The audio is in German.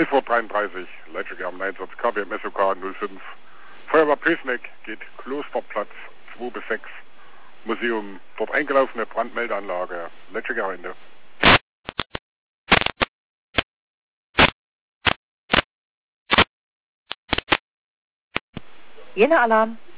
11:33 Uhr, Leipzig am Einsatz, KB SOK 05. Feuerwehr Pesneck geht Klosterplatz 2 bis 6. Museum, dort eingelaufene Brandmeldeanlage, Leipziger Ende. Jena Alarm.